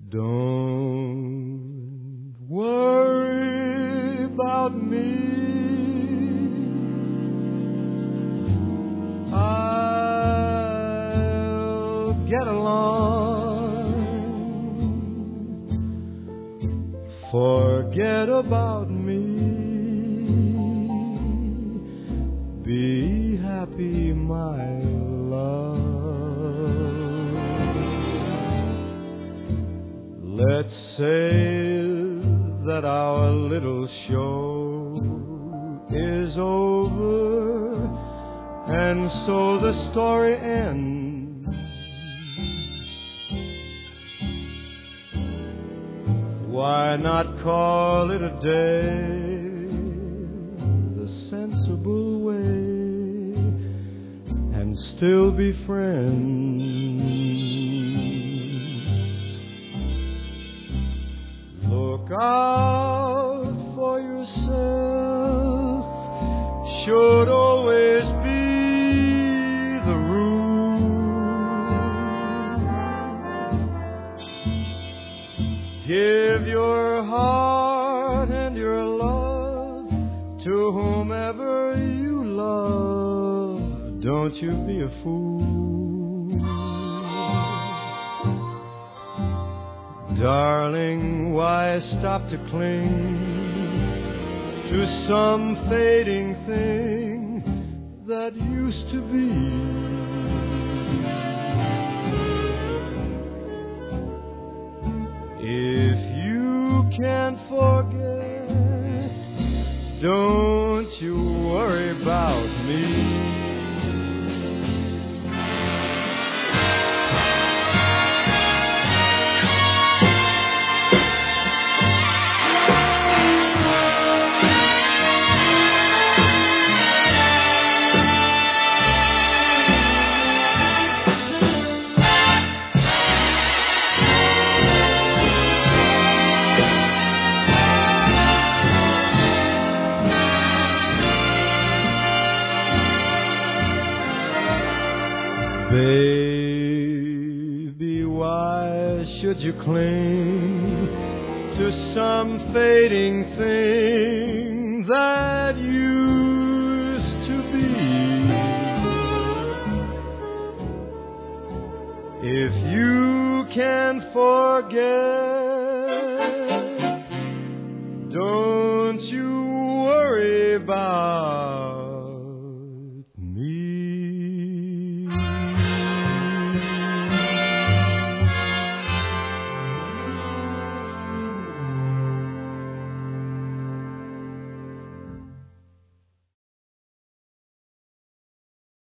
Don't worry about me. I'll get along. Forget about me. Be happy, my love. Let's say that our little show is over, and so the story ends. Why not call it a day, the sensible way, and still be friends? Look out for yourself should always be the rule. Give your heart and your love to whomever you love. Don't you be a fool. Darling, why stop to cling to some fading thing that used to be? If you can't forget, don't you worry about me. Baby, why should you cling to some fading thing that used to be? If you can't forget, don't you worry about